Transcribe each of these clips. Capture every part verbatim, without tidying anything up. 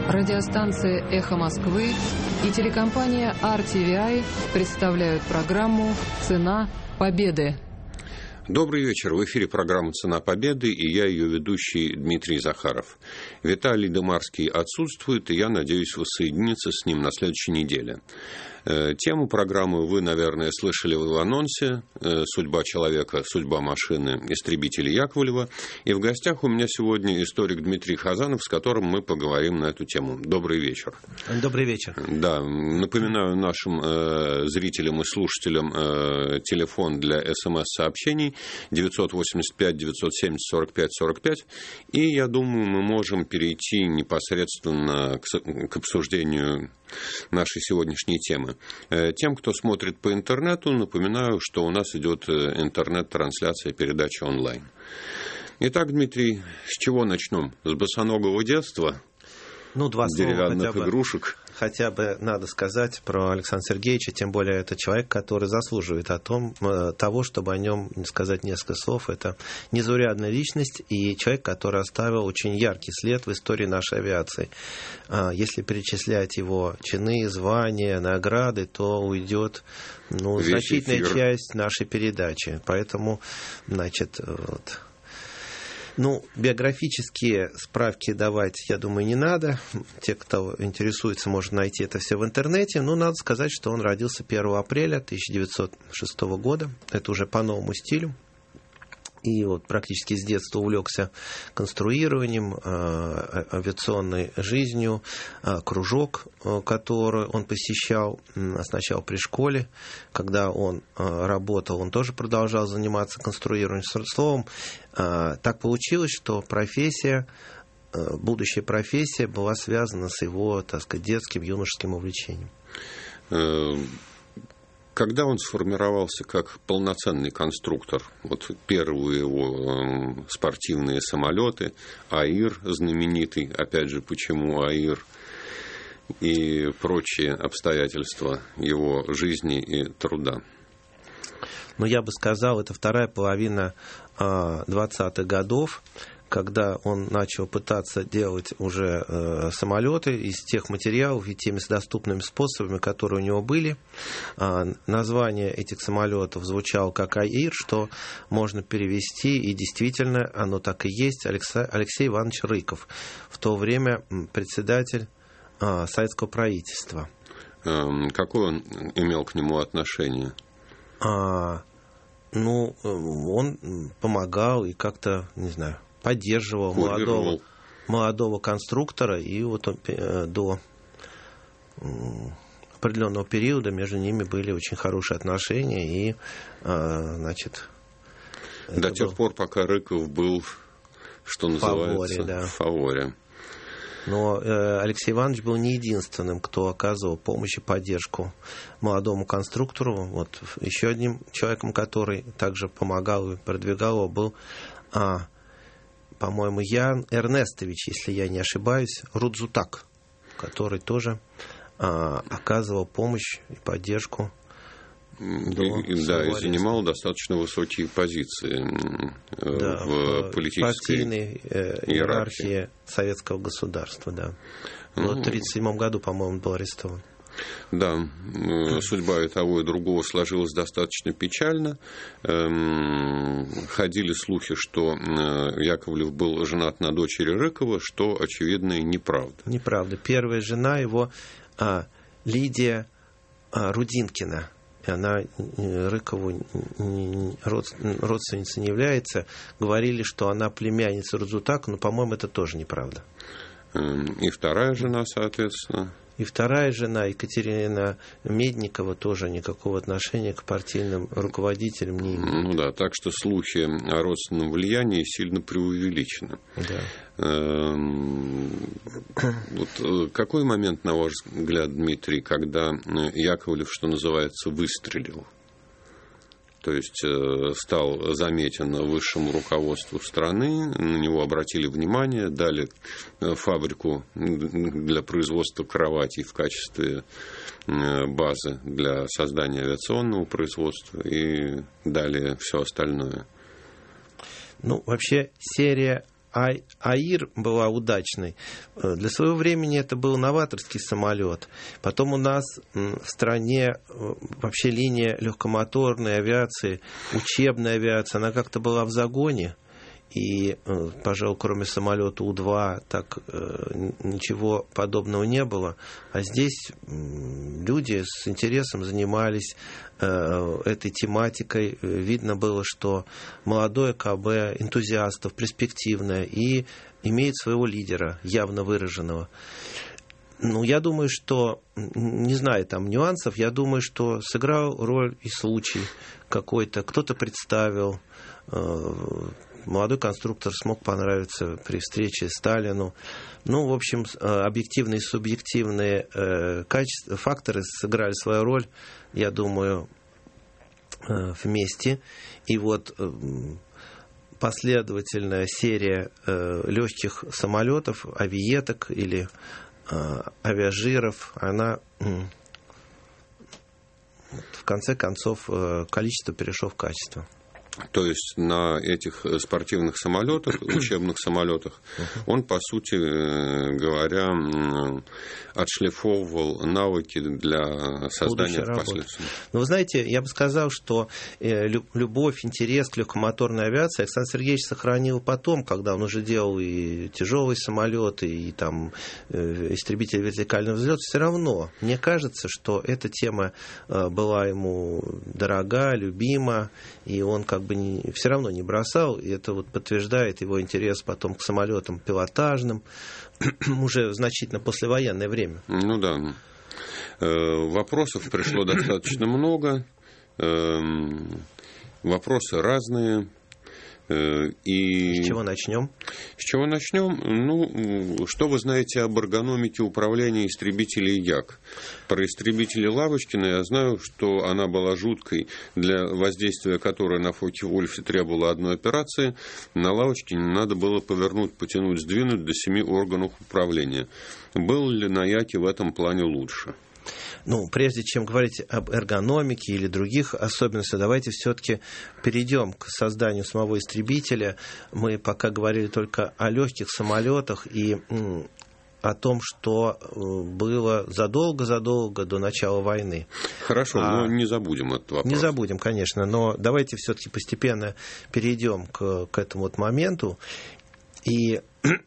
Радиостанция «Эхо Москвы» и телекомпания ар ти ви ай представляют программу «Цена победы». Добрый вечер. В эфире программа «Цена победы» и я, ее ведущий Дмитрий Захаров. Виталий Дымарский отсутствует, и я надеюсь воссоединиться с ним на следующей неделе. Тему программы вы, наверное, слышали в анонсе «Судьба человека, судьба машины. Истребители Яковлева». И в гостях у меня сегодня историк Дмитрий Хазанов, с которым мы поговорим на эту тему. Добрый вечер. Добрый вечер. Да, напоминаю нашим э, зрителям и слушателям э, телефон для смс-сообщений девятьсот восемьдесят пять девятьсот семьдесят сорок пять сорок пять. И я думаю, мы можем перейти непосредственно к, к обсуждению нашей сегодняшней темы. Тем, кто смотрит по интернету, напоминаю, что у нас идет интернет-трансляция передачи онлайн. Итак, Дмитрий, с чего начнем? С босоногого детства? Ну, два слова деревянных хотя бы, игрушек? Хотя бы надо сказать про Александра Сергеевича, тем более это человек, который заслуживает о том, того, чтобы о нем сказать несколько слов. Это незаурядная личность и человек, который оставил очень яркий след в истории нашей авиации. Если перечислять его чины, звания, награды, то уйдет ну, значительная эфир. Часть нашей передачи. Поэтому, значит, вот... Ну, биографические справки давать, я думаю, не надо. Те, кто интересуется, может найти это все в интернете. Но надо сказать, что он родился первого апреля тысяча девятьсот шестого года. Это уже по новому стилю. И вот практически с детства увлекся конструированием, авиационной жизнью. Кружок, который он посещал сначала при школе. Когда он работал, он тоже продолжал заниматься конструированием. Словом, так получилось, что профессия, будущая профессия была связана с его, так сказать, детским, юношеским увлечением. Когда он сформировался как полноценный конструктор, вот первые его э, спортивные самолеты, АИР знаменитый, опять же, почему АИР, и прочие обстоятельства его жизни и труда? Ну, я бы сказал, это вторая половина двадцатых годов, когда он начал пытаться делать уже э, самолеты из тех материалов и теми доступными способами, которые у него были. А, название этих самолетов звучало как АИР, что можно перевести, и действительно оно так и есть, Алекса, Алексей Иванович Рыков, в то время председатель э, советского правительства. Эм, какое он имел к нему отношение? А, ну, он помогал и как-то, не знаю, поддерживал молодого, молодого конструктора, и вот он, э, до э, определенного периода между ними были очень хорошие отношения, и, э, значит... До тех был... пор, пока Рыков был, что называется, фаворе, да. в фаворе. Но э, Алексей Иванович был не единственным, кто оказывал помощь и поддержку молодому конструктору. Вот еще одним человеком, который также помогал и продвигал его, был... А, по-моему, Ян Эрнестович, если я не ошибаюсь, Рудзутак, который тоже а, оказывал помощь и поддержку. И, да, и занимал достаточно высокие позиции да, в политической партийной э, иерархии советского государства. Да. Ну, в тысяча девятьсот тридцать седьмом году, по-моему, был арестован. Да, судьба и того, и другого сложилась достаточно печально. Ходили слухи, что Яковлев был женат на дочери Рыкова, что, очевидно, неправда. Неправда. Первая жена его а, Лидия а, Рудинкина. Она Рыкову родственницей не является. Говорили, что она племянница Рудзутака, но, по-моему, это тоже неправда. И вторая жена, соответственно... И вторая жена, Екатерина Медникова, тоже никакого отношения к партийным руководителям не имеет. Ну да, так что слухи о родственном влиянии сильно преувеличены. Да. Вот какой момент, на ваш взгляд, Дмитрий, когда Яковлев, что называется, выстрелил? То есть стал заметен высшему руководству страны, на него обратили внимание, дали фабрику для производства кроватей в качестве базы для создания авиационного производства и дали все остальное. Ну, вообще серия Аир была удачной. Для своего времени это был новаторский самолет. Потом у нас в стране вообще линия легкомоторной авиации, учебная авиация, она как-то была в загоне. И, пожалуй, кроме самолета У-два, так ничего подобного не было. А здесь люди с интересом занимались этой тематикой. Видно было, что молодое КБ, энтузиастов, перспективное и имеет своего лидера, явно выраженного. Ну, я думаю, что, не знаю там нюансов, я думаю, что сыграл роль и случай какой-то. Кто-то представил, молодой конструктор смог понравиться при встрече Сталину. Ну, в общем, объективные и субъективные качества, факторы сыграли свою роль, я думаю, вместе. И вот последовательная серия легких самолетов, авиеток или авиажиров, она в конце концов количество перешло в качество. То есть на этих спортивных самолетах, учебных самолетах, он, по сути говоря, отшлифовывал навыки для создания впоследствии. Ну, вы знаете, я бы сказал, что любовь, интерес к легкомоторной авиации Александр Сергеевич сохранил потом, когда он уже делал и тяжелые самолеты, и там истребители вертикального взлета. Все равно, мне кажется, что эта тема была ему дорога, любима, и он как бы не, все равно не бросал, и это вот подтверждает его интерес потом к самолетам пилотажным, уже значительно послевоенное время. Ну да. Вопросов пришло достаточно много, вопросы разные. И... С чего начнем? С чего начнем? Ну, что вы знаете об эргономике управления истребителей Як? Про истребители Лавочкина я знаю, что она была жуткой, для воздействия которой на Фокке-Вульфе требовала одной операции. На Лавочкине надо было повернуть, потянуть, сдвинуть до семи органов управления. Был ли на Яке в этом плане лучше? Ну, прежде чем говорить об эргономике или других особенностях, давайте все-таки перейдем к созданию самого истребителя. Мы пока говорили только о легких самолетах и м, о том, что было задолго-задолго до начала войны. Хорошо, а, но не забудем этот вопрос. Не забудем, конечно, но давайте все-таки постепенно перейдем к, к этому вот моменту и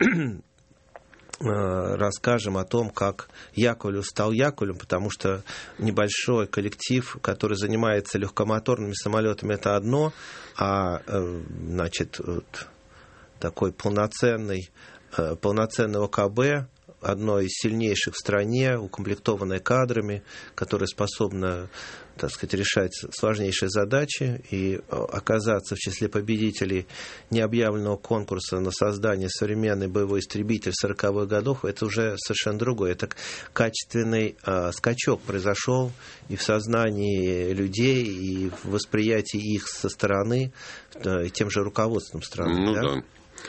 расскажем о том, как Яковлев стал Яковлевым, потому что небольшой коллектив, который занимается легкомоторными самолетами, это одно, а значит, вот, такой полноценный, полноценного КБ, одно из сильнейших в стране, укомплектованное кадрами, которое способно, так сказать, решать сложнейшие задачи и оказаться в числе победителей необъявленного конкурса на создание современный боевой истребитель сороковых годов, это уже совершенно другое. Это качественный э, скачок произошел и в сознании людей, и в восприятии их со стороны, э, тем же руководством страны. Ну да? да.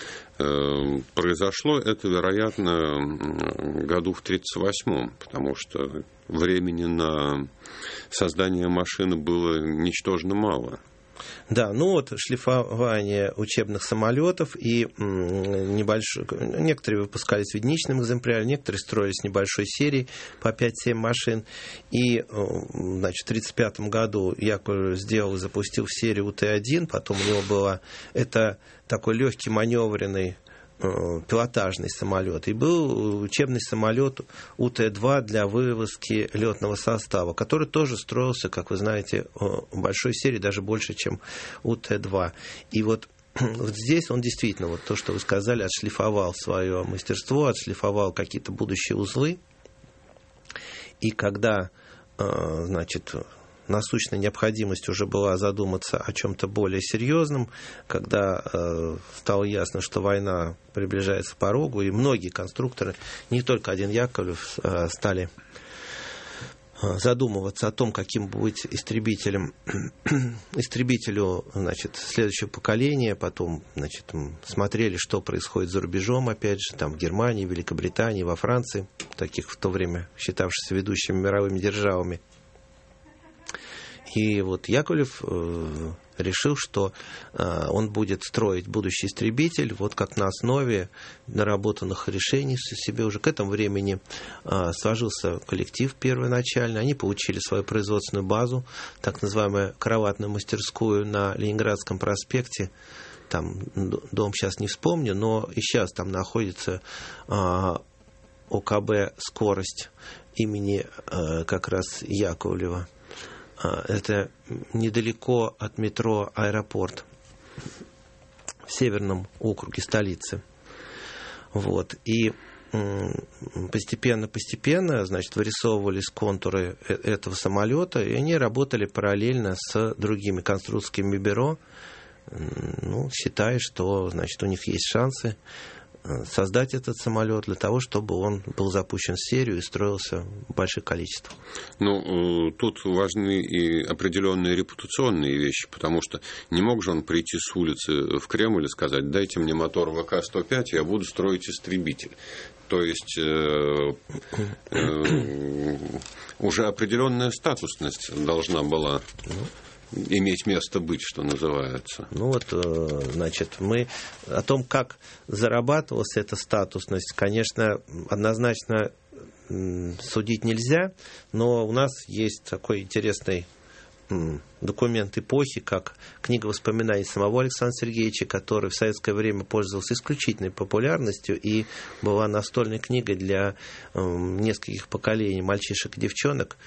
Произошло это, вероятно, году в тридцать восьмом, потому что времени на создание машины было ничтожно мало. Да, ну вот шлифование учебных самолетов и небольшой, некоторые выпускались в единичном экземпляре, некоторые строились небольшой серией по пять-семь машин. И, значит, в тридцать пятом году Яковлев сделал и запустил в серию У Т один, потом у него было это такой легкий маневренный пилотажный самолет. И был учебный самолет У Т два для вывозки летного состава, который тоже строился, как вы знаете, в большой серии, даже больше, чем У Т два. И вот, вот здесь он действительно, вот то, что вы сказали, отшлифовал свое мастерство, отшлифовал какие-то будущие узлы. И когда, значит, насущная необходимость уже была задуматься о чем-то более серьезном, когда э, стало ясно, что война приближается к порогу, и многие конструкторы, не только один Яковлев, э, стали задумываться о том, каким быть истребителем, истребителю, значит, следующего поколения, потом, значит, смотрели, что происходит за рубежом, опять же, там в Германии, Великобритании, во Франции, таких в то время считавшихся ведущими мировыми державами. И вот Яковлев э, решил, что он будет строить будущий истребитель, вот как на основе наработанных решений себе уже. К этому времени сложился коллектив первоначально, они получили свою производственную базу, так называемую кроватную мастерскую на Ленинградском проспекте. Там дом сейчас не вспомню, но и сейчас там находится ОКБ «Скорость» имени как раз Яковлева. Это недалеко от метро «Аэропорт» в северном округе столицы. Вот. И постепенно-постепенно, значит, вырисовывались контуры этого самолета, и они работали параллельно с другими конструкторскими бюро, ну, считая, что, значит, у них есть шансы создать этот самолет для того, чтобы он был запущен в серию и строился в больших количествах. Ну, тут важны и определенные репутационные вещи, потому что не мог же он прийти с улицы в Кремль и сказать: дайте мне мотор вэ ка сто пять, я буду строить истребитель. То есть э, э, уже определенная статусность должна была иметь место быть, что называется. Ну вот, значит, мы о том, как зарабатывалась эта статусность, конечно, однозначно судить нельзя, но у нас есть такой интересный документ эпохи, как книга воспоминаний самого Александра Сергеевича, который в советское время пользовался исключительной популярностью и была настольной книгой для нескольких поколений мальчишек и девчонок.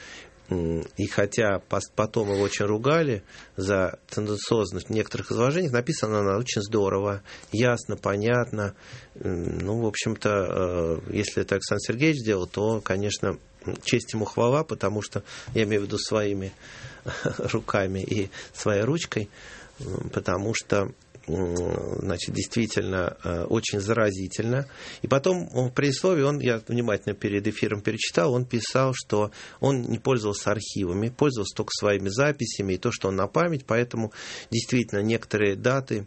И хотя потом его очень ругали за тенденциозность в некоторых изложениях, написана она очень здорово, ясно, понятно. Ну, в общем-то, если это Александр Сергеевич сделал, то, конечно, честь ему хвала, потому что, я имею в виду своими руками и своей ручкой, потому что, значит, действительно очень заразительно. И потом в предисловии, он, я внимательно перед эфиром перечитал, он писал, что он не пользовался архивами, пользовался только своими записями и то, что он на память, поэтому действительно некоторые даты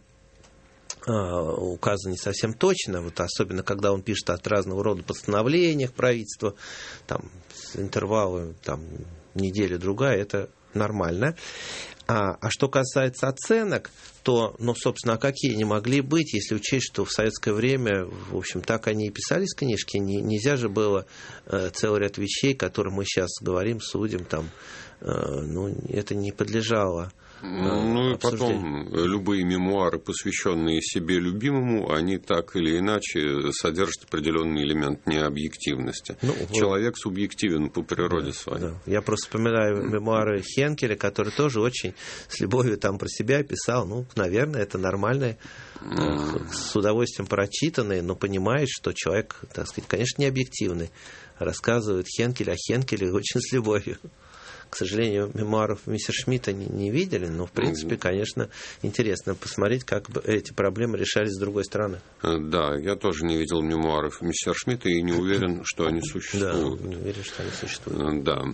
указаны не совсем точно, вот особенно когда он пишет от разного рода постановлениях правительства, там, с интервалом там, неделя-другая, это нормально. А, а что касается оценок, то, ну, собственно, а какие они могли быть, если учесть, что в советское время, в общем, так они и писались книжки, не, нельзя же было э, целый ряд вещей, о которых мы сейчас говорим, судим, там, э, ну, это не подлежало. Ну и потом любые мемуары, посвященные себе любимому, они так или иначе содержат определенный элемент необъективности. Ну, Человек субъективен по природе да, своей. Да. Я просто вспоминаю мемуары Хенкеля, который тоже очень с любовью там про себя писал. Ну, наверное, это нормально, mm. с удовольствием прочитанный, но понимает, что человек, так сказать, конечно, не объективный. Рассказывает Хенкель о Хенкеле очень с любовью. К сожалению, мемуаров Мессершмитта не, не видели, но, в принципе, конечно, интересно посмотреть, как бы эти проблемы решались с другой стороны. Да, я тоже не видел мемуаров Мессершмитта и не уверен, что они существуют. Да, не уверен, что они существуют. Да.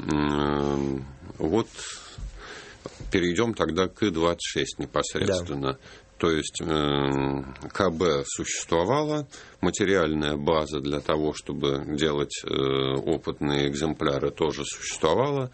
Вот перейдем тогда к И двадцать шесть непосредственно. Да. То есть КБ существовала, материальная база для того, чтобы делать опытные экземпляры, тоже существовала.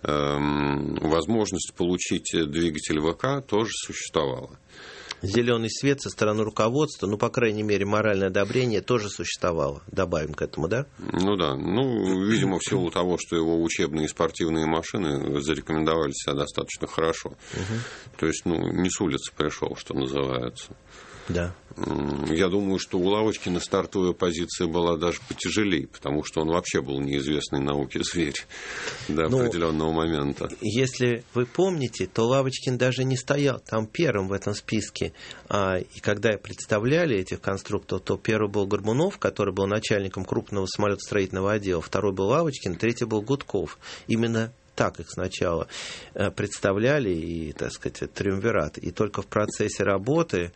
Возможность получить двигатель ВК тоже существовала. Зеленый свет со стороны руководства, ну, по крайней мере, моральное одобрение тоже существовало. Добавим к этому, да? Ну да. Ну, видимо, в силу того, что его учебные и спортивные машины зарекомендовали себя достаточно хорошо. Угу. То есть, ну, не с улицы пришел, что называется. Да. Я думаю, что у Лавочкина стартовая позиция была даже потяжелее, потому что он вообще был неизвестный науке зверь до ну, определенного момента. Если вы помните, то Лавочкин даже не стоял там первым в этом списке. А, и когда представляли этих конструкторов, то первый был Горбунов, который был начальником крупного самолетостроительного отдела, второй был Лавочкин, третий был Гудков. Именно так их сначала представляли, и, так сказать, триумвират. И только в процессе работы,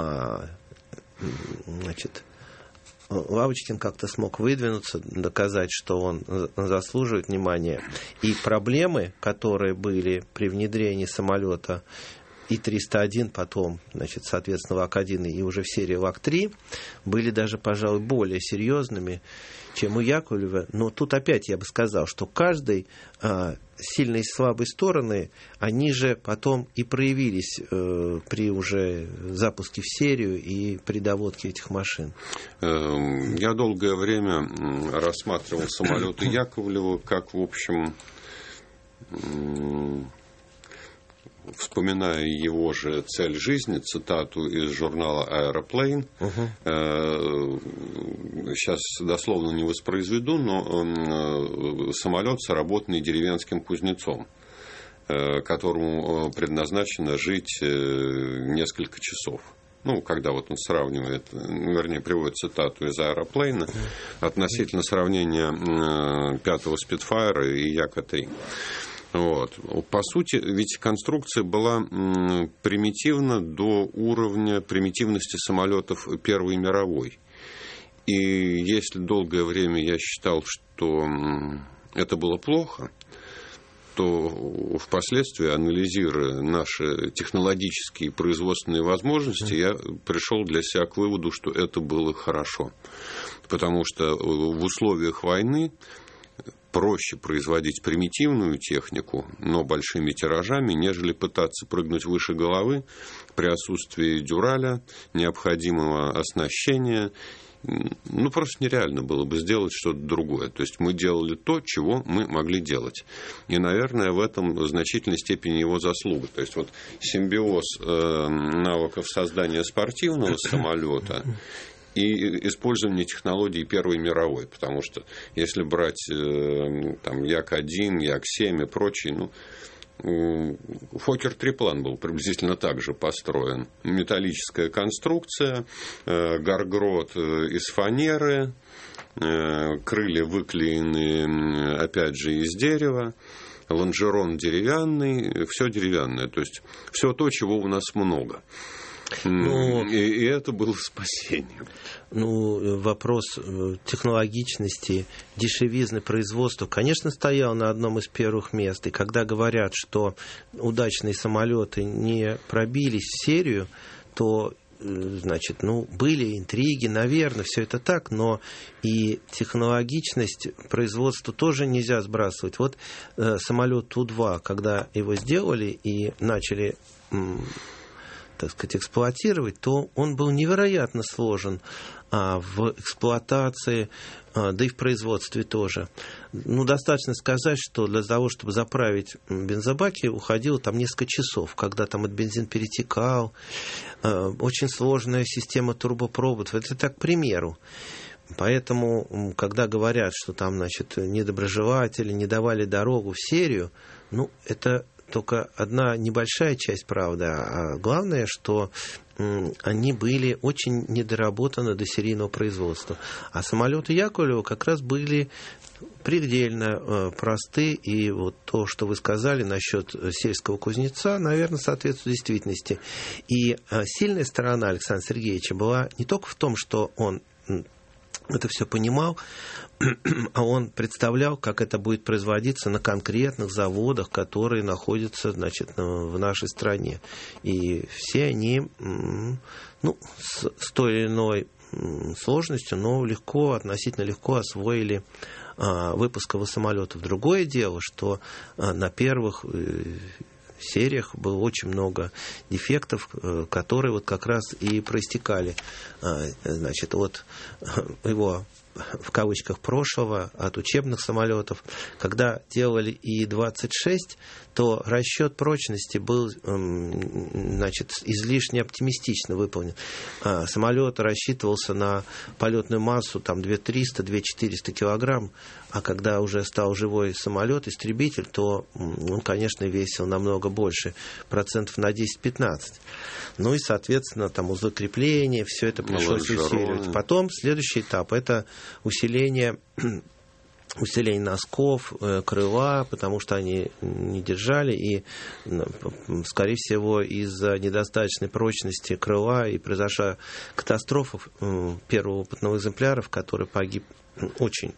значит, Лавочкин как-то смог выдвинуться, доказать, что он заслуживает внимания. И проблемы, которые были при внедрении самолета И триста один, потом, значит, соответственно, ВАК один и уже в серии ВАК три были даже, пожалуй, более серьезными, чем у Яковлева. Но тут опять я бы сказал, что каждый а, сильные и слабые стороны, они же потом и проявились э, при уже запуске в серию и при доводке этих машин. Я долгое время рассматривал самолеты Яковлева как, в общем, вспоминая его же цель жизни, цитату из журнала Aeroplane, uh-huh. сейчас дословно не воспроизведу, но самолет, сработанный деревенским кузнецом, которому предназначено жить несколько часов. Ну, когда вот он сравнивает, вернее, приводит цитату из Аэроплейна относительно сравнения пятого Спитфайра и Яка три. Вот. По сути, ведь конструкция была примитивна до уровня примитивности самолетов Первой мировой. И если долгое время я считал, что это было плохо, то впоследствии, анализируя наши технологические и производственные возможности, я пришел для себя к выводу, что это было хорошо. Потому что в условиях войны проще производить примитивную технику, но большими тиражами, нежели пытаться прыгнуть выше головы при отсутствии дюраля, необходимого оснащения. Ну, просто нереально было бы сделать что-то другое. То есть мы делали то, чего мы могли делать. И, наверное, в этом в значительной степени его заслуга. То есть вот симбиоз э, навыков создания спортивного самолета и использование технологий Первой мировой. Потому что если брать э, там, Як один, Як семь и прочие, ну, Фоккер триплан был приблизительно так же построен. Металлическая конструкция, гаргрот из фанеры, крылья выклеены, опять же, из дерева, лонжерон деревянный, все деревянное. То есть все то, чего у нас много. Ну, и, и это было спасением. Ну, вопрос технологичности, дешевизны производства, конечно, стоял на одном из первых мест. И когда говорят, что удачные самолеты не пробились в серию, то, значит, ну, были интриги, наверное, все это так, но и технологичность производства тоже нельзя сбрасывать. Вот э, самолет Ту два, когда его сделали и начали... М- так сказать, эксплуатировать, то он был невероятно сложен а, в эксплуатации, а, да и в производстве тоже. Ну, достаточно сказать, что для того, чтобы заправить бензобаки, уходило там несколько часов, когда там от бензин перетекал. А, очень сложная система турбопроводов. Это так, к примеру. Поэтому, когда говорят, что там, значит, недоброжелатели не давали дорогу в серию, ну, это... только одна небольшая часть правды, а главное, что они были очень недоработаны до серийного производства. А самолеты Яковлева как раз были предельно просты, и вот то, что вы сказали насчет сельского кузнеца, наверное, соответствует действительности. И сильная сторона Александра Сергеевича была не только в том, что он это все понимал, а он представлял, как это будет производиться на конкретных заводах, которые находятся, значит, в нашей стране. И все они, ну, с, с той или иной сложностью, но легко, относительно легко освоили а, выпусковых самолетов. Другое дело, что а, на первых сериях было очень много дефектов, которые вот как раз и проистекали, значит, от его, в кавычках, прошлого, от учебных самолетов. Когда делали И двадцать шесть, то расчет прочности был, значит, излишне оптимистично выполнен. Самолет рассчитывался на полетную массу там две тысячи триста - две тысячи четыреста килограмм, а когда уже стал живой самолет, истребитель, то он, конечно, весил намного больше, процентов на десять-пятнадцать. Ну и, соответственно, там узлы крепления, все это пришлось усиливать. Потом следующий этап — это усиление усиление носков, крыла, потому что они не держали, и, скорее всего, из-за недостаточной прочности крыла и произошла катастрофа первого опытного экземпляра, в которой погиб очень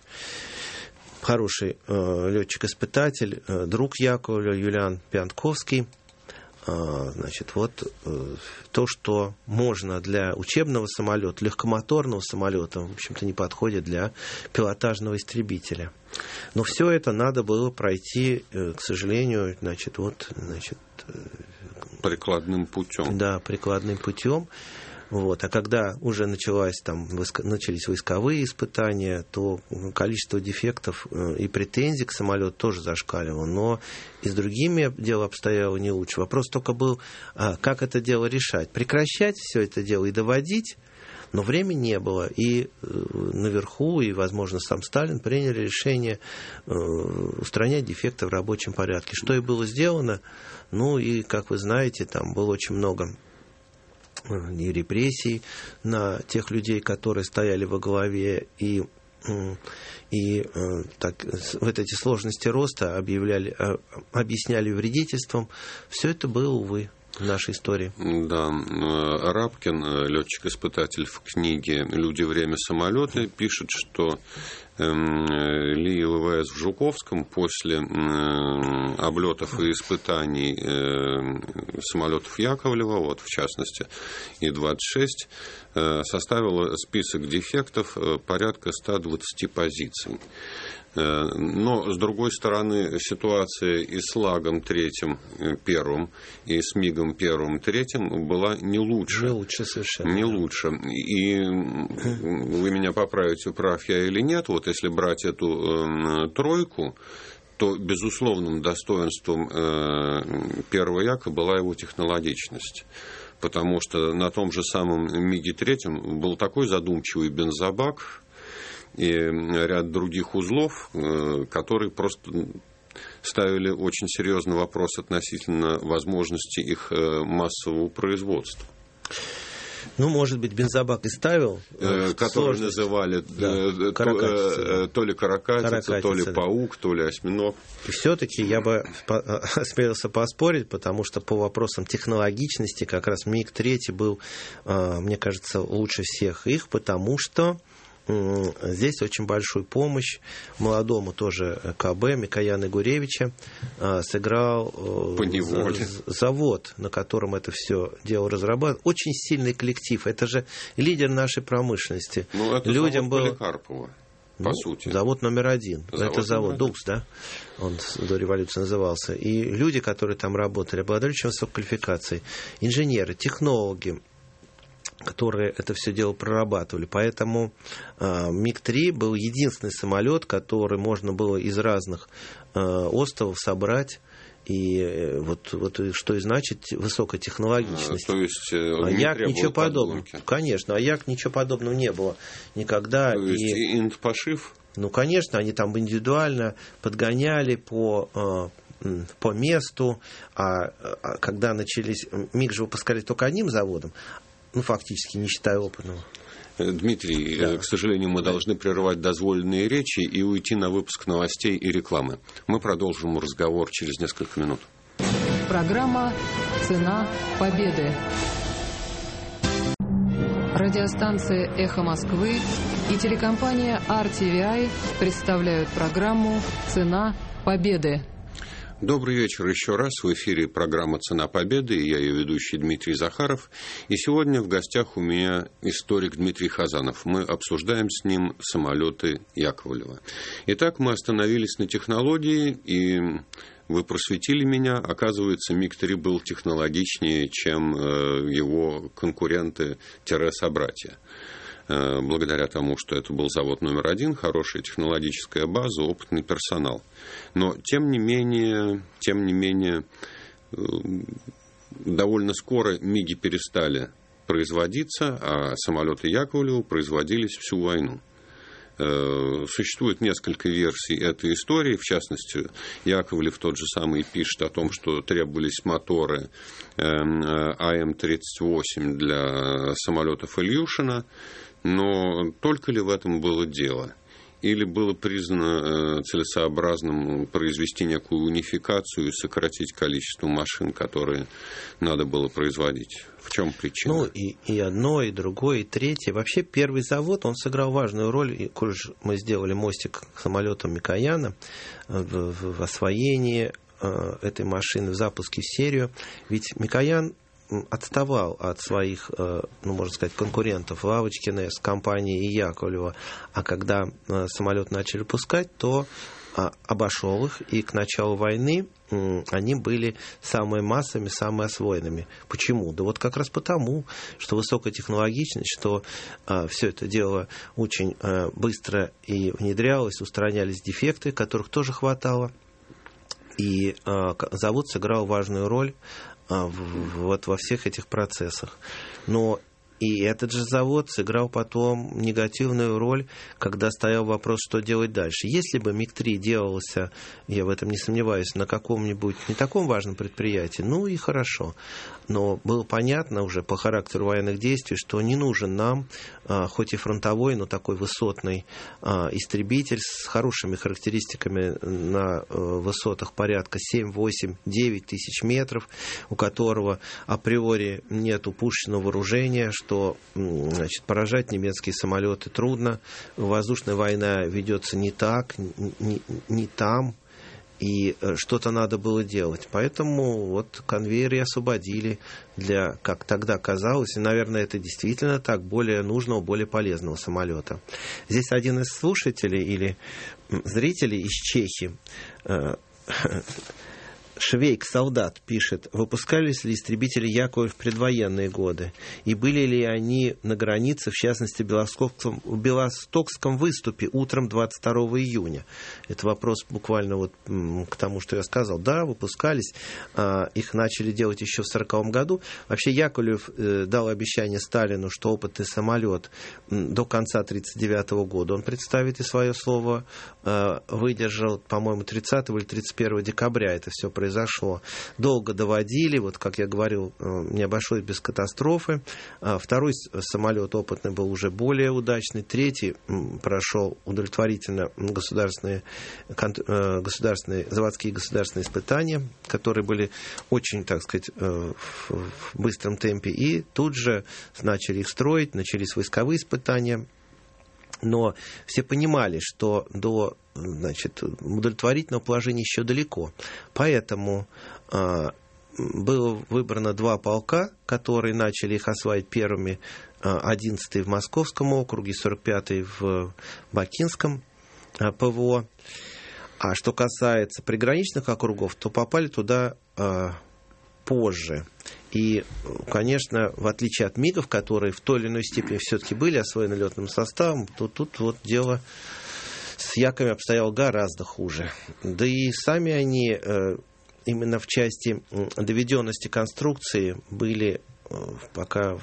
хороший летчик-испытатель, друг Яковлева Юлиан Пиантковский. Значит, вот то, что можно для учебного самолета, легкомоторного самолета, в общем-то, не подходит для пилотажного истребителя. Но все это надо было пройти, к сожалению, значит, вот, значит, прикладным путем. Да, прикладным путем. Вот. А когда уже началось, там, начались войсковые испытания, то количество дефектов и претензий к самолету тоже зашкаливало. Но и с другими дело обстояло не лучше. Вопрос только был, как это дело решать. Прекращать все это дело и доводить, но времени не было. И наверху, и, возможно, сам Сталин приняли решение устранять дефекты в рабочем порядке. Что и было сделано. Ну и, как вы знаете, там было очень много и репрессий на тех людей, которые стояли во главе, и, и так, вот эти сложности роста объявляли, объясняли вредительством. Все это было, увы, в нашей истории. Да, Рабкин, летчик-испытатель, в книге «Люди, время, самолеты» пишет, что Ли эл вэ эс в Жуковском после облетов и испытаний самолетов Яковлева, вот в частности И двадцать шесть, составила список дефектов порядка ста двадцати позиций. Но, с другой стороны, ситуация и с Лагом третьим, первым, и с Мигом первым, третьим была не лучше. Не лучше совершенно. Не лучше. И вы меня поправите, прав я или нет, вот если брать эту э, тройку, то безусловным достоинством э, первого Яка была его технологичность. Потому что на том же самом Миге третьем был такой задумчивый бензобак и ряд других узлов, которые просто ставили очень серьезный вопрос относительно возможности их массового производства. Ну, может быть, бензобак и ставил. Который называли да, то, то ли каракатица, каракатица, то ли паук, то ли осьминог. И все-таки я бы осмелился поспорить, потому что по вопросам технологичности как раз Миг три был, мне кажется, лучше всех их, потому что здесь очень большую помощь молодому тоже КБ Микояна Гуревича сыграл завод, на котором это все дело разрабатывалось. Очень сильный коллектив. Это же лидер нашей промышленности. Ну, это Людям завод было... Поликарпова, по ну, сути. Завод номер один. Завод это завод Дукс, да? Он до революции назывался. И люди, которые там работали, обладали очень высокой квалификацией. Инженеры, технологи, которые это все дело прорабатывали. Поэтому э, Миг три был единственный самолет, который можно было из разных э, островов собрать. И э, вот, вот что и значит высокая технологичность. А, то есть, э, а Як ничего подобного. Конечно, а Як ничего подобного не было никогда. То есть и инт-пошив? Ну, конечно, они там индивидуально подгоняли по... Э, по месту. А, а когда начались... Миг же выпускали только одним заводом. Ну, фактически, не считая опытного. Дмитрий, да. к сожалению, мы да. должны прерывать дозволенные речи и уйти на выпуск новостей и рекламы. Мы продолжим разговор через несколько минут. Программа «Цена победы». Радиостанция «Эхо Москвы» и телекомпания ар ти ви ай представляют программу «Цена победы». Добрый вечер еще раз. В эфире программа «Цена победы», и я ее ведущий Дмитрий Захаров. И сегодня в гостях у меня историк Дмитрий Хазанов. Мы обсуждаем с ним самолеты Яковлева. Итак, мы остановились на технологии, и вы просветили меня. Оказывается, Миг три был технологичнее, чем его конкуренты-собратья. Благодаря тому, что это был завод номер один, хорошая технологическая база, опытный персонал. Но, тем не менее, тем не менее, довольно скоро Миги перестали производиться, а самолеты Яковлева производились всю войну. Существует несколько версий этой истории. В частности, Яковлев тот же самый пишет о том, что требовались моторы а эм тридцать восемь для самолетов Ильюшина. Но только ли в этом было дело? Или было признано целесообразным произвести некую унификацию и сократить количество машин, которые надо было производить? В чем причина? Ну, и, и одно, и другое, и третье. Вообще, первый завод, он сыграл важную роль. И, коль мы сделали мостик к самолетам Микояна в, в, в освоении этой машины в запуске в серию. Ведь Микоян отставал от своих, ну, можно сказать, конкурентов Лавочкина с компанией и Яковлева. А когда самолет начали пускать, то обошел их, и к началу войны они были самыми массовыми, самыми освоенными. Почему? Да вот как раз потому, что высокотехнологичность, что а, все это дело очень а, быстро и внедрялось, устранялись дефекты, которых тоже хватало. И а, завод сыграл важную роль а, в, вот во всех этих процессах. Но и этот же завод сыграл потом негативную роль, когда стоял вопрос, что делать дальше. Если бы миг три делался, я в этом не сомневаюсь, на каком-нибудь не таком важном предприятии, ну и хорошо. Но было понятно уже по характеру военных действий, что не нужен нам, хоть и фронтовой, но такой высотный истребитель с хорошими характеристиками на высотах порядка семь, восемь, девять тысяч метров, у которого априори нету пушечного вооружения, что, значит, поражать немецкие самолеты трудно, воздушная война ведется не так, не, не там, и что-то надо было делать. Поэтому вот конвейеры освободили для, как тогда казалось, и, наверное, это действительно так, более нужного, более полезного самолета. Здесь один из слушателей или зрителей из Чехии, Швейк-солдат, пишет: выпускались ли истребители Яковлев в предвоенные годы? И были ли они на границе, в частности, в Белостокском, в Белостокском выступе утром двадцать второго июня? Это вопрос буквально вот к тому, что я сказал. Да, выпускались. Их начали делать еще в сороковом году. Вообще Яковлев дал обещание Сталину, что опытный самолет до конца тридцать девятого года он представит, и свое слово выдержал. По-моему, тридцатого или тридцать первого декабря это все произошло. произошло. Долго доводили, вот как я говорил, не обошлось без катастрофы. Второй самолет опытный был уже более удачный. Третий прошел удовлетворительно государственные, государственные, заводские государственные испытания, которые были очень, так сказать, в быстром темпе. И тут же начали их строить, начались войсковые испытания. Но все понимали, что до, значит, удовлетворительного положения еще далеко. Поэтому э, было выбрано два полка, которые начали их осваивать первыми. одиннадцатый в Московском округе, сорок пятый в Бакинском э, ПВО. А что касается приграничных округов, то попали туда э, позже. И, конечно, в отличие от МиГов, которые в той или иной степени все-таки были освоены летным составом, то тут вот дело с Яками обстояло гораздо хуже. Да и сами они именно в части доведенности конструкции были пока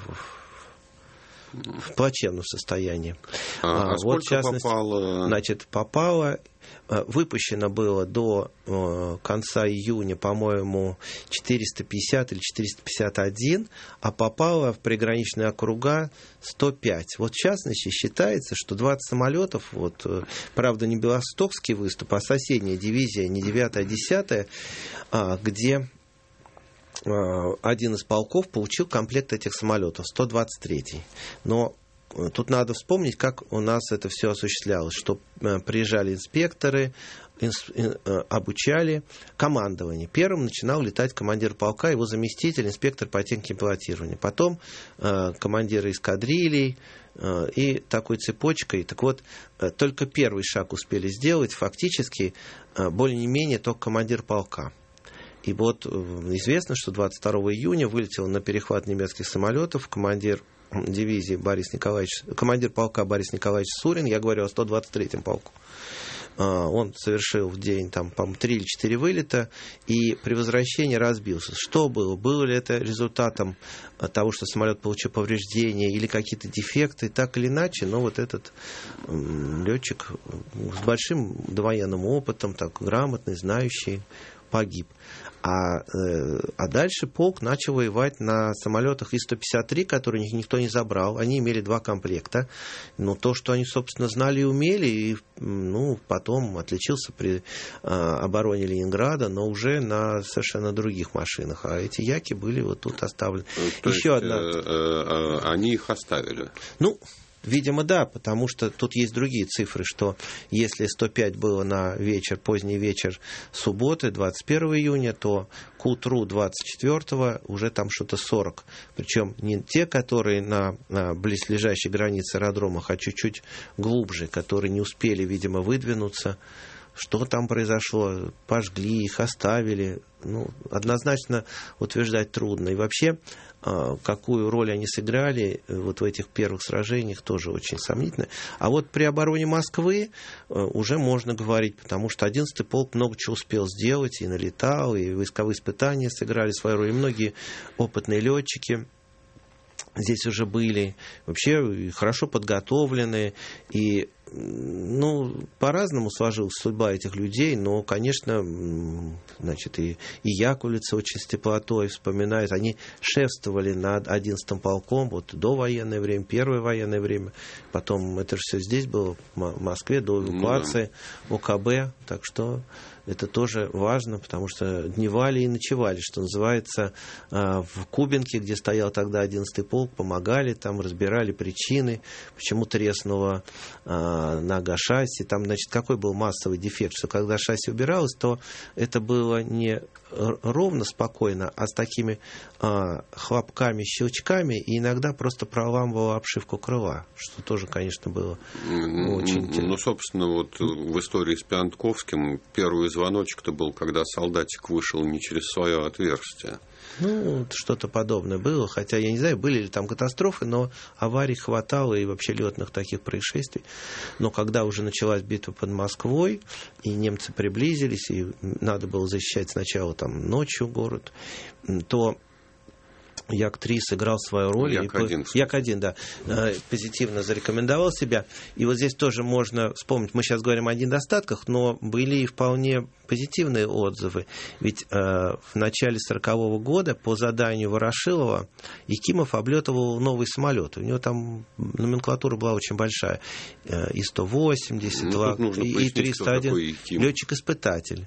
в плачевном состоянии. А, а вот, в частности, попало? Значит, попало, выпущено было до э, конца июня, по-моему, четыреста пятьдесят или четыреста пятьдесят один, а попало в приграничные округа сто пять. Вот, в частности, считается, что двадцать самолетов, вот, правда, не Белостокский выступ, а соседняя дивизия, не девятая, а десятая, а, где один из полков получил комплект этих самолетов, сто двадцать третий. Но тут надо вспомнить, как у нас это все осуществлялось, что приезжали инспекторы, обучали командование. Первым начинал летать командир полка, его заместитель, инспектор по технике пилотирования. Потом командиры эскадрилей и такой цепочкой. Так вот, только первый шаг успели сделать, фактически, более-менее только командир полка. И вот известно, что двадцать второго июня вылетел на перехват немецких самолетов командир дивизии Борис Николаевич, командир полка Борис Николаевич Сурин, я говорю о сто двадцать третьем полку. Он совершил в день, там, по-моему, три или четыре вылета, и при возвращении разбился. Что было? Было ли это результатом того, что самолет получил повреждения или какие-то дефекты? Так или иначе, но вот этот летчик с большим довоенным опытом, так грамотный, знающий, погиб. А, а дальше полк начал воевать на самолетах И сто пятьдесят три, которые никто не забрал. Они имели два комплекта. Но то, что они, собственно, знали и умели, и, ну, потом отличился при а, обороне Ленинграда, но уже на совершенно других машинах. А эти Яки были вот тут оставлены. То Еще есть, одна... э, э, они их оставили? Ну, видимо, да, потому что тут есть другие цифры, что если сто пять было на вечер, поздний вечер субботы, двадцать первого июня, то к утру двадцать четвёртого уже там что-то сорок. Причем не те, которые на, на близлежащей границе аэродромах, а чуть-чуть глубже, которые не успели, видимо, выдвинуться. Что там произошло? Пожгли их, оставили. Ну, однозначно утверждать трудно. И вообще, какую роль они сыграли вот в этих первых сражениях, тоже очень сомнительно. А вот при обороне Москвы уже можно говорить, потому что одиннадцатый полк много чего успел сделать, и налетал, и войсковые испытания сыграли свою роль, и многие опытные летчики здесь уже были, вообще хорошо подготовленные, и ну, по-разному сложилась судьба этих людей, но, конечно, значит, и, и Яковлевцы очень с теплотой вспоминают, они шефствовали над одиннадцатым полком вот до военное время, первое военное время, потом это же все здесь было, в Москве, до эвакуации, ну, да. ОКБ, так что это тоже важно, потому что дневали и ночевали, что называется, в Кубинке, где стоял тогда одиннадцатый полк, помогали, там разбирали причины, почему треснуло нога шасси. Там, значит, какой был массовый дефект, что когда шасси убиралось, то это было не ровно, спокойно, а с такими а, хлопками, щелчками, и иногда просто проламывало обшивку крыла, что тоже, конечно, было очень интересно. Ну, собственно, вот в истории с Пиантковским первый звоночек-то был, когда солдатик вышел не через свое отверстие. Ну, что-то подобное было, хотя я не знаю, были ли там катастрофы, но аварий хватало и вообще летных таких происшествий. Но когда уже началась битва под Москвой, и немцы приблизились, и надо было защищать сначала там ночью город, то Як-три сыграл свою роль. Як-один. Як-один, да. Позитивно зарекомендовал себя. И вот здесь тоже можно вспомнить, мы сейчас говорим о недостатках, но были и вполне позитивные отзывы. Ведь э, в начале сорокового года по заданию Ворошилова Якимов облетывал новый самолет. У него там номенклатура была очень большая. И сто восемьдесят, ну, и триста один. Летчик-испытатель.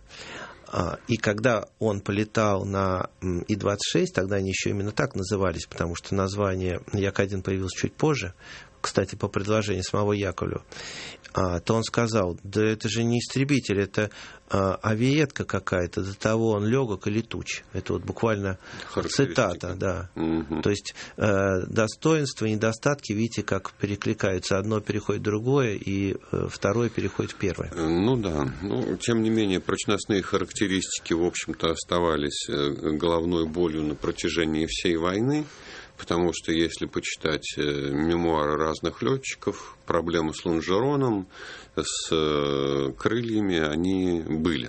И когда он полетал на И двадцать шесть, тогда они еще именно так назывались, потому что название Як-один появилось чуть позже, кстати, по предложению самого Яковлева, то он сказал, да это же не истребитель, это авиетка какая-то, до того он легок и летуч. Это вот буквально цитата, да. Угу. То есть достоинства, недостатки, видите, как перекликаются. Одно переходит в другое, и второе переходит в первое. Ну да, но тем не менее прочностные характеристики, в общем-то, оставались головной болью на протяжении всей войны. Потому что если почитать мемуары разных летчиков, проблемы с лонжероном, с крыльями, они были.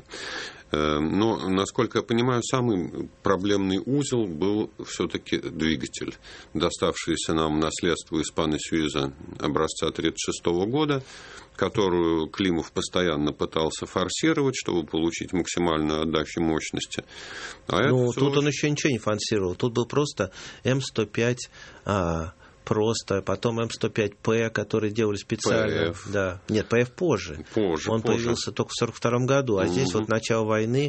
Но, насколько я понимаю, самый проблемный узел был все-таки двигатель, доставшийся нам наследство Испано-Сюиза образца тысяча девятьсот тридцать шестого года, которую Климов постоянно пытался форсировать, чтобы получить максимальную отдачу мощности. А ну, тут всего... он еще ничего не форсировал. Тут был просто Эм сто пять а, просто, потом Эм сто пять П, которые делали специально. ПФ. Да. Нет, ПФ позже. Позже. Он позже. появился только в сорок втором году, а угу. здесь вот начало войны.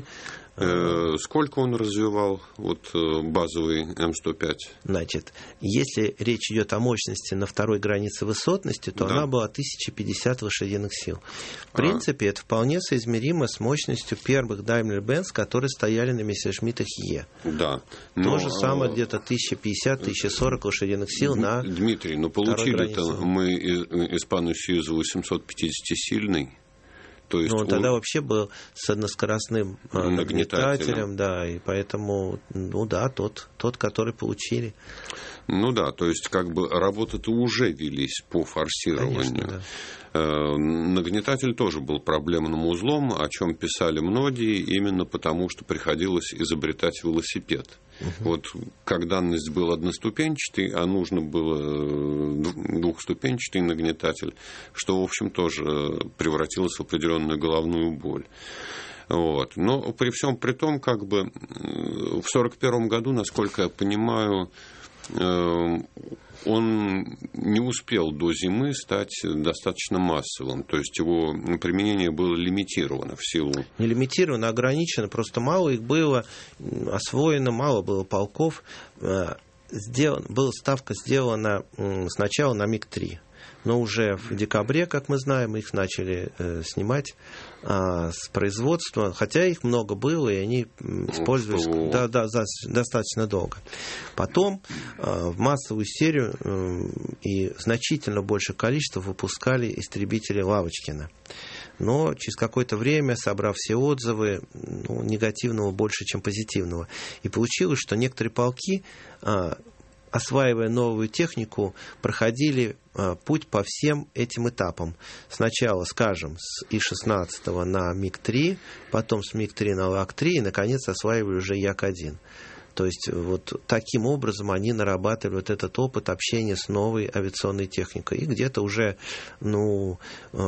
Сколько он развивал вот, базовый Эм сто пять? Значит, если речь идет о мощности на второй границе высотности, то да. она была тысяча пятьдесят лошадиных сил. В а. принципе, это вполне соизмеримо с мощностью первых Daimler-Benz, которые стояли на Мессершмиттах Е. Да. Но... То же самое, где-то тысяча пятьдесят - тысяча сорок лошадиных сил на Дмитрий, но получили-то мы Испано-Сюиза восемьсот-пятидесятисильный. То есть ну, он, он тогда вообще был с односкоростным нагнетателем, да, и поэтому, ну да, тот, тот, который получили. Ну да, то есть как бы работы-то уже велись по форсированию. Конечно, да. Нагнетатель тоже был проблемным узлом, о чем писали многие, именно потому, что приходилось изобретать велосипед. Угу. Вот как данность был одноступенчатый, а нужно было двухступенчатый нагнетатель, что, в общем, тоже превратилось в определенную головную боль. Вот. Но при всем при том, как бы в сорок первом году, насколько я понимаю, он не успел до зимы стать достаточно массовым. То есть его применение было лимитировано в силу... Не лимитировано, а ограничено. Просто мало их было освоено, мало было полков. Сделан, была ставка сделана сначала на Миг три. но уже в декабре, как мы знаем, их начали э, снимать э, с производства, хотя их много было, и они использовались да, да, за, достаточно долго. Потом э, в массовую серию э, и значительно большее количество выпускали истребители Лавочкина. Но через какое-то время, собрав все отзывы, ну, негативного больше, чем позитивного, и получилось, что некоторые полки, осваивая новую технику, проходили путь по всем этим этапам. Сначала, скажем, с И шестнадцать на Миг три, потом с Миг три на Лак три, и, наконец, осваивали уже Як один. То есть вот таким образом они нарабатывали вот этот опыт общения с новой авиационной техникой. И где-то уже, ну,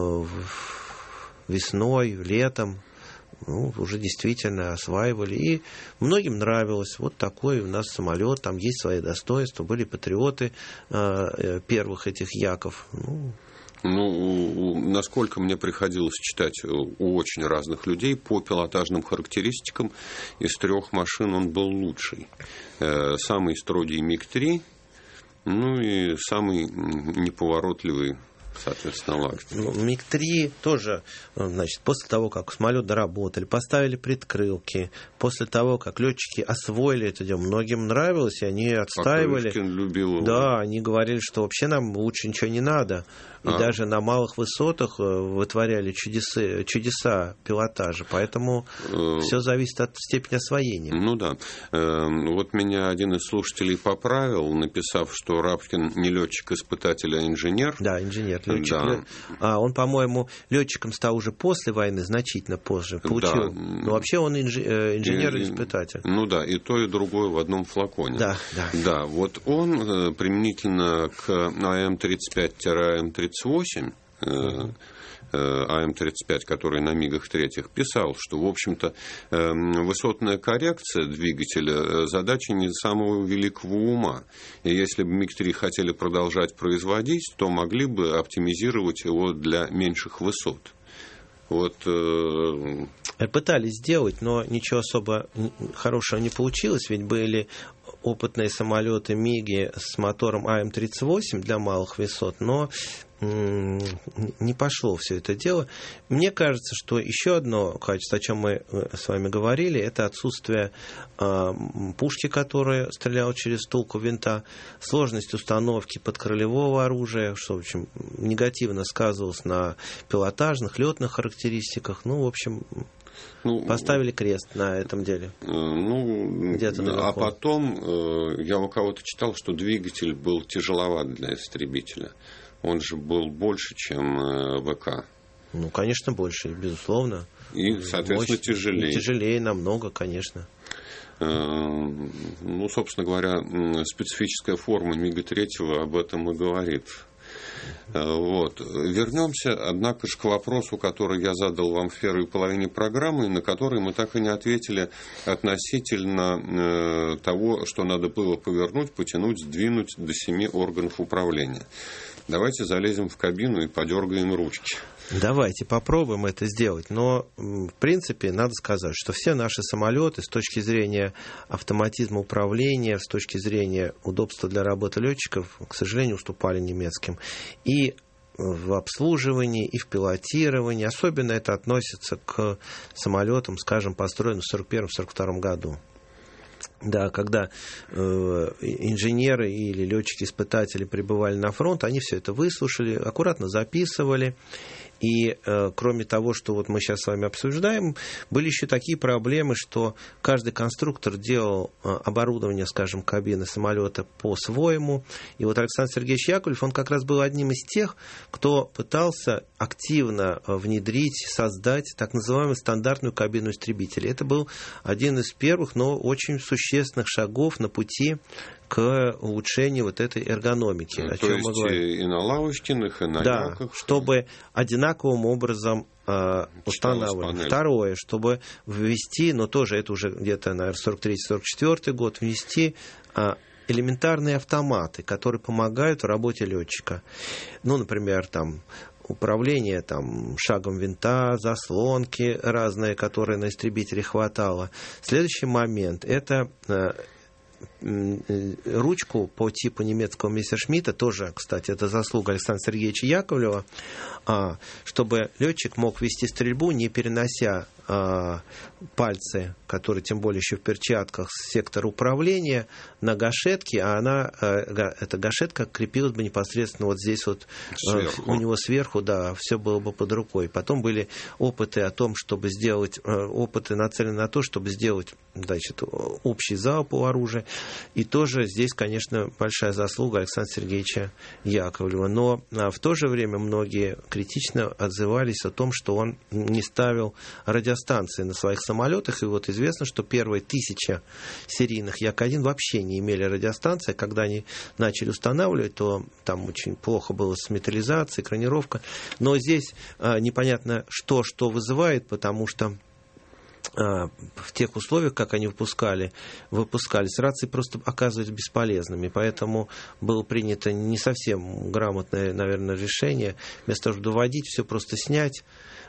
весной, летом, ну, уже действительно осваивали. И многим нравилось. Вот такой у нас самолет, там есть свои достоинства. Были патриоты э, первых этих Яков. Ну, Ну, насколько мне приходилось читать у очень разных людей, по пилотажным характеристикам из трех машин он был лучший. Самый строгий Миг три, ну и самый неповоротливый, соответственно, Лак. Ну, Миг три тоже, значит, после того, как самолет доработали, поставили предкрылки, после того, как летчики освоили это дело, многим нравилось, и они отстаивали. Покрышкин любил его. Да, они говорили, что вообще нам лучше ничего не надо. И а. даже на малых высотах вытворяли чудеса, чудеса пилотажа. Поэтому э, все зависит от степени освоения. Ну да. Э, вот меня один из слушателей поправил, написав, что Рабкин не летчик-испытатель, а инженер. Да, инженер. Летчик. Да. А он, по-моему, летчиком стал уже после войны, значительно позже. Получил. Да. Но вообще он инженер-испытатель. Ну да, и то, и другое в одном флаконе. Да, да. Да, вот он применительно к А М тридцать пять - А М тридцать восемь, А М тридцать пять, который на Мигах третьих, писал, что, в общем-то, высотная коррекция двигателя задача не самого великого ума. И если бы Миг три хотели продолжать производить, то могли бы оптимизировать его для меньших высот. Вот. Пытались сделать, но ничего особо хорошего не получилось, ведь были опытные самолеты Миги с мотором А М тридцать восемь для малых высот, но не пошло все это дело. Мне кажется, что еще одно качество, о чем мы с вами говорили, это отсутствие э, пушки, которая стреляла через втулку винта, сложность установки подкрылевого оружия, что, в общем, негативно сказывалось на пилотажных, летных характеристиках. Ну, в общем, ну, поставили крест на этом деле. Ну, а потом э, я у кого-то читал, что двигатель был тяжеловат для истребителя. Он же был больше, чем В К. Ну, конечно, больше, безусловно. И, соответственно, Мощь, тяжелее. Тяжелее намного, конечно. Ну, собственно говоря, специфическая форма Мига третьего об этом и говорит. Вот. Вернемся, однако же, к вопросу, который я задал вам в первой половине программы, на который мы так и не ответили относительно того, что надо было повернуть, потянуть, сдвинуть до семи органов управления. Давайте залезем в кабину и подергаем ручки. Давайте попробуем это сделать. Но, в принципе, надо сказать, что все наши самолеты с точки зрения автоматизма управления, с точки зрения удобства для работы летчиков, к сожалению, уступали немецким. И в обслуживании, и в пилотировании. Особенно это относится к самолетам, скажем, построенным в сорок первом - сорок втором году. Да, когда э, инженеры или летчики-испытатели прибывали на фронт, они все это выслушали, аккуратно записывали. И э, кроме того, что вот мы сейчас с вами обсуждаем, были еще такие проблемы, что каждый конструктор делал э, оборудование, скажем, кабины самолета по-своему. И вот Александр Сергеевич Яковлев, он как раз был одним из тех, кто пытался активно внедрить, создать так называемую стандартную кабину истребителя. Это был один из первых, но очень существенных шагов на пути к улучшению вот этой эргономики. Ну, о то чем есть мы говорим. И на Лавочкиных, и на Да, Яках. чтобы одинаковым образом э, устанавливать. Второе, чтобы ввести, но тоже это уже где-то, наверное, сорок третий - сорок четвёртый год, ввести э, элементарные автоматы, которые помогают в работе летчика. Ну, например, там управление там, шагом винта, заслонки разные, которые на истребителе хватало. Следующий момент – это э, ручку по типу немецкого Мессершмитта, тоже, кстати, это заслуга Александра Сергеевича Яковлева, чтобы летчик мог вести стрельбу, не перенося пальцы, которые тем более еще в перчатках, с сектора управления на гашетки, а она, эта гашетка крепилась бы непосредственно вот здесь вот сверху. У него сверху, да, все было бы под рукой. Потом были опыты о том, чтобы сделать, опыты нацелены на то, чтобы сделать, значит, общий залп у оружия. И тоже здесь, конечно, большая заслуга Александра Сергеевича Яковлева. Но в то же время многие критично отзывались о том, что он не ставил радиостанции на своих самолетах. И вот известно, что первые тысяча серийных Як один вообще не имели радиостанции. Когда они начали устанавливать, то там очень плохо было с металлизацией, экранировка. Но здесь а, непонятно, что что вызывает, потому что в тех условиях, как они выпускали, выпускались, рации просто оказывались бесполезными. Поэтому было принято не совсем грамотное, наверное, решение. Вместо того, чтобы доводить, все просто снять.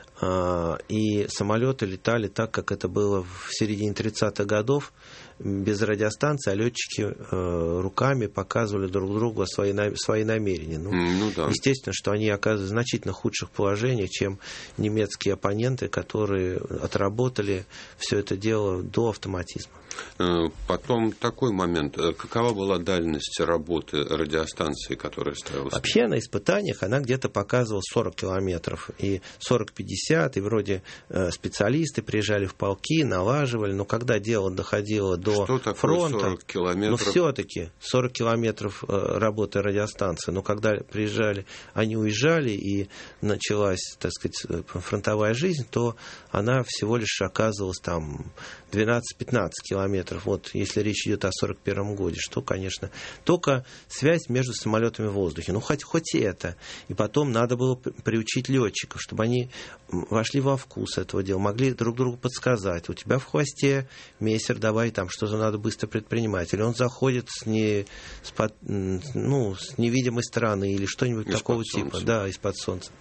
И самолеты летали так, как это было в середине тридцатых годов, без радиостанции, а летчики э, руками показывали друг другу свои, свои намерения. Ну, ну, да. Естественно, что они оказываются в значительно худших положениях, чем немецкие оппоненты, которые отработали все это дело до автоматизма. Потом такой момент. Какова была дальность работы радиостанции, которая ставилась? Вообще на испытаниях она где-то показывала сорок километров. И сорок-пятьдесят, и вроде специалисты приезжали в полки, налаживали. Но когда дело доходило до Что такое фронта, сорок километров? Ну, все-таки сорок километров работы радиостанции. Но когда приезжали, они уезжали, и началась, так сказать, фронтовая жизнь, то она всего лишь оказывалась там двенадцать-пятнадцать километров. Вот если речь идет о сорок первом годе, что, конечно, только связь между самолетами в воздухе. Ну, хоть, хоть и это. И потом надо было приучить летчиков, чтобы они вошли во вкус этого дела, могли друг другу подсказать. У тебя в хвосте мессер, давай там что-то надо быстро предпринимать. Или он заходит с, не, с, под, ну, с невидимой стороны, или что-нибудь из такого типа. Да, из-под солнца.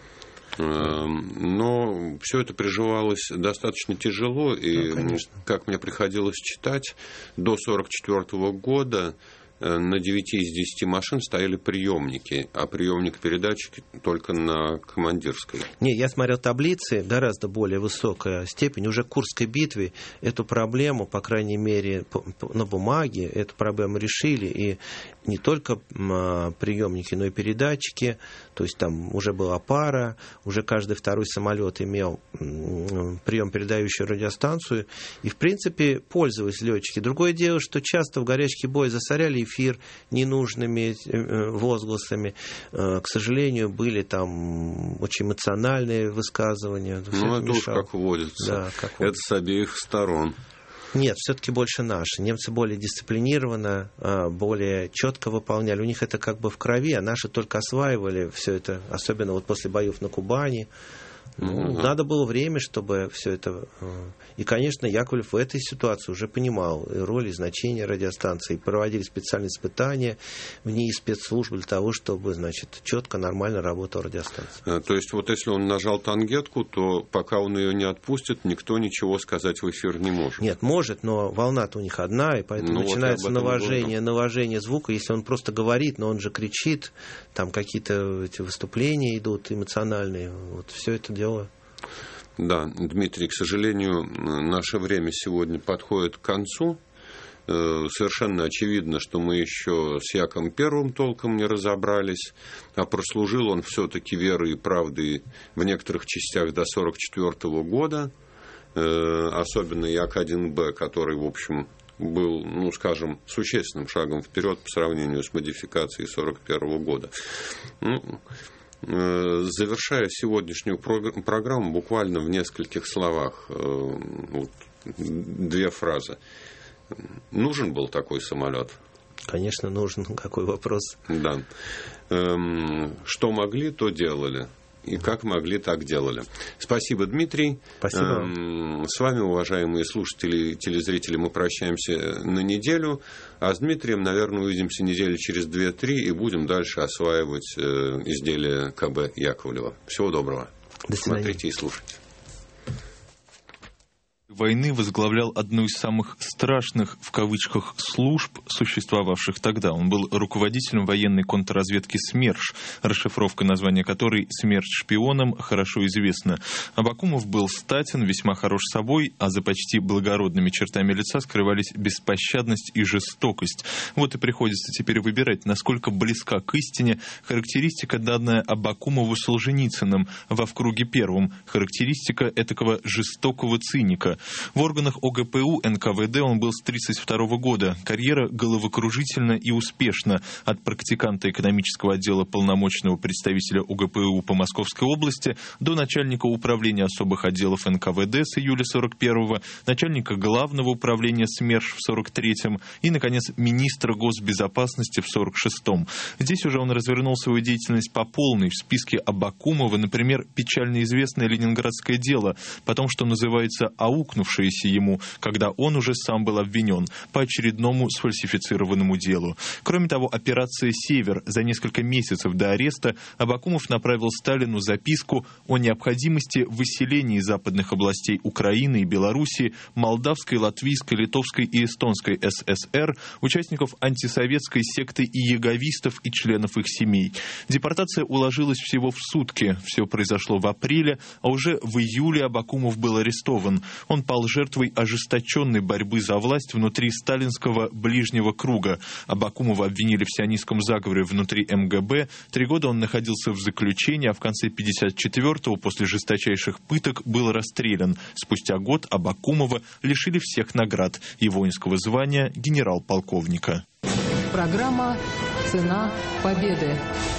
Но все это приживалось достаточно тяжело, и, ну, как мне приходилось читать, до сорок четвёртого года на девяти из десяти машин стояли приемники, а приемник-передатчик только на командирской. Не, я смотрел таблицы, гораздо более высокая степень. Уже в Курской битве эту проблему, по крайней мере, на бумаге, эту проблему решили. И не только приемники, но и передатчики. То есть там уже была пара, уже каждый второй самолет имел прием передающую радиостанцию. И, в принципе, пользовались летчики. Другое дело, что часто в горячке боя засоряли эфир ненужными возгласами. К сожалению, были там очень эмоциональные высказывания. Ну, это уж как водится. Да, как это водится. С обеих сторон. Нет, все-таки больше наши. Немцы более дисциплинированно, более четко выполняли. У них это как бы в крови, а наши только осваивали все это, особенно вот после боев на Кубани. Ну, угу. Надо было время, чтобы все это... И, конечно, Яковлев в этой ситуации уже понимал роль и значение радиостанции. Проводили специальные испытания в ней спецслужбы для того, чтобы, значит, четко, нормально работала радиостанция. То есть, вот если он нажал тангетку, то пока он ее не отпустит, никто ничего сказать в эфир не может. Нет, может, но волна-то у них одна, и поэтому ну, начинается вот наважение, наважение звука. Если он просто говорит, но он же кричит, там какие-то эти выступления идут эмоциональные. Вот все это дело. Да, Дмитрий, к сожалению, наше время сегодня подходит к концу. Совершенно очевидно, что мы еще с Яком Первым толком не разобрались, а прослужил он все-таки верой и правдой в некоторых частях до сорок четвёртого года, особенно Як один Б, который, в общем, был, ну, скажем, существенным шагом вперед по сравнению с модификацией сорок первого года. Ну, завершая сегодняшнюю программу, буквально в нескольких словах, вот, две фразы. Нужен был такой самолет? Конечно, нужен. Какой вопрос? Да. Что могли, то делали. И как могли, так делали. Спасибо, Дмитрий. Спасибо. С вами, уважаемые слушатели и телезрители, мы прощаемся на неделю. А с Дмитрием, наверное, увидимся недели через две-три и будем дальше осваивать изделия КБ Яковлева. Всего доброго. До свидания. Смотрите и слушайте. войны возглавлял одну из самых страшных, в кавычках, служб, существовавших тогда. Он был руководителем военной контрразведки СМЕРШ, расшифровка названия которой «Смерть шпионам» хорошо известна. Абакумов был статен, весьма хорош собой, а за почти благородными чертами лица скрывались беспощадность и жестокость. Вот и приходится теперь выбирать, насколько близка к истине характеристика, данная Абакумову Солженицыным во «В круге первом», характеристика этакого жестокого циника. В органах ОГПУ эн ка вэ дэ он был с тридцать второго года. Карьера головокружительна и успешна. От практиканта экономического отдела полномочного представителя ОГПУ по Московской области до начальника управления особых отделов эн ка вэ дэ с июля сорок первого, начальника главного управления СМЕРШ в сорок третьем и, наконец, министра госбезопасности в сорок шестом. Здесь уже он развернул свою деятельность по полной. В списке Абакумова, например, печально известное ленинградское дело, потом, что называется, аукнувшееся ему, когда он уже сам был обвинен по очередному сфальсифицированному делу. Кроме того, операция «Север». За несколько месяцев до ареста Абакумов направил Сталину записку о необходимости выселения из западных областей Украины и Белоруссии, Молдавской, Латвийской, Литовской и Эстонской эс эс эр, участников антисоветской секты и яговистов и членов их семей. Депортация уложилась всего в сутки. Все произошло в апреле, а уже в июле Абакумов был арестован. Он пал жертвой ожесточенной борьбы за власть внутри сталинского ближнего круга. Абакумова обвинили в сионистском заговоре внутри эм гэ бэ. Три года он находился в заключении, а в конце пятьдесят четвёртого после жесточайших пыток был расстрелян. Спустя год Абакумова лишили всех наград и воинского звания генерал-полковника. Программа «Цена победы».